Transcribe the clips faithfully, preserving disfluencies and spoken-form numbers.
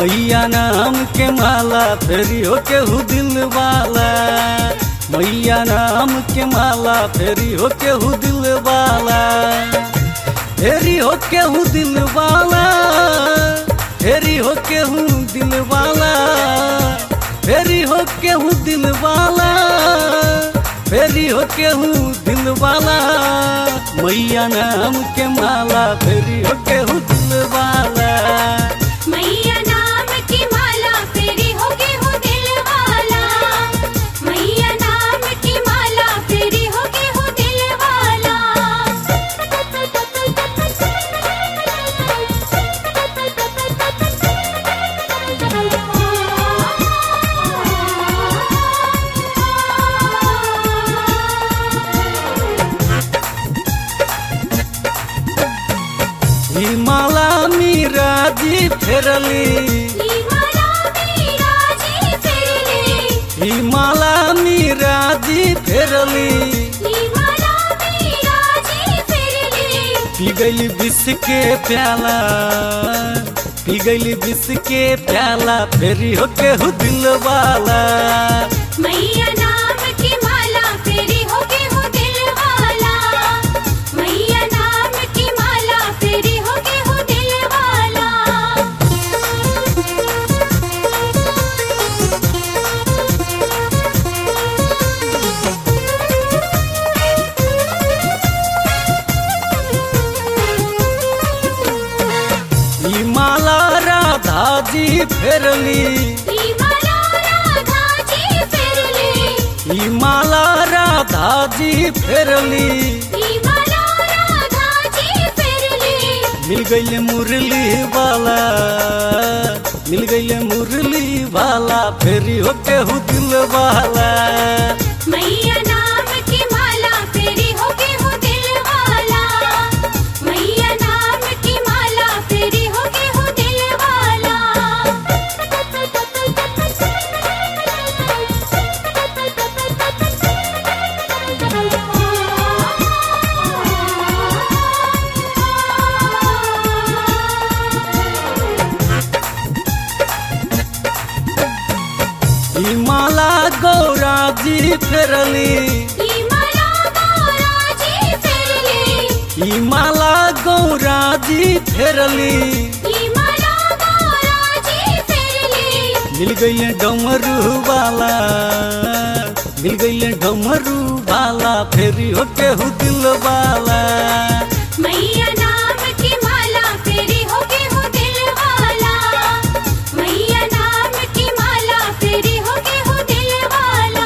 मैया नाम के माला फेरी हो केहू दिल वाला। मैया नाम के माला फेरी हो केहू दिल वाला। फेरी हो केहू दिल वाला। फेरी हो केहू दिल वाला। फेरी हो केहू दिल वाला। फेरी हो केहू दिल वाला। मैया नाम के माला फेरी हो केहू दिल वाला। मैया नाम की माला फेरी हो केहू दिल वाला। मैया नाम की माला फेरी हो केहू दिल वाला। ही माला मीरा जी फेरली। ई माला मीरा जी फेरली। ही माला मीरा जी फेरली। ई माला मीरा जी फेरली। पी गई विष के प्याला। पी गई विष के प्याला फेरी हो केहू दिल वाला। मैया नाम की माला फेरी हो केहू दिल वाला। मैया नाम की माला फेरी हो केहू दिल वाला। ही माला राधा जी फेरली। ई माला राधा जी फेरली। ही माला राधा जी फेरली। ई माला राधा जी फेरली। मिल गई मुरली वाला। मिल गई मुरली वाला फेरी हो केहू दिल वाला। मैया नाम की माला फेरी हो केहू दिल वाला। मैया नाम की माला फेरी हो केहू दिल वाला। ही माला गौरा जी फेरली। ई माला गौरा जी फेरली। ही माला गौरा जी फेरली। ई माला गौरा जी फेरली। मिल गई डमरू वाला। मिल गई डमरू वाला फेरी हो केहू दिल वाला। मैया नाम की माला फेरी हो केहू दिल वाला। मैया नाम की माला फेरी हो केहू दिल वाला।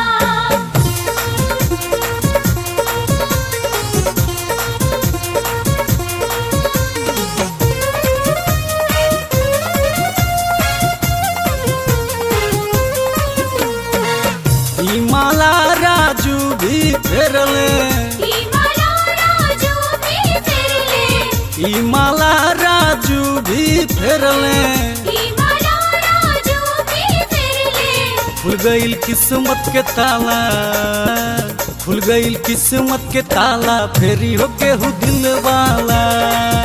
ही माला राजू भी फेरले। ई माला राजू भी फेरले। ही माला राजू भी फेरले। ई माला राजू भी फेरले। खुल गईल किस्मत के ताला। खुल गईल किस्मत के ताला फेरी हो केहू दिल वाला।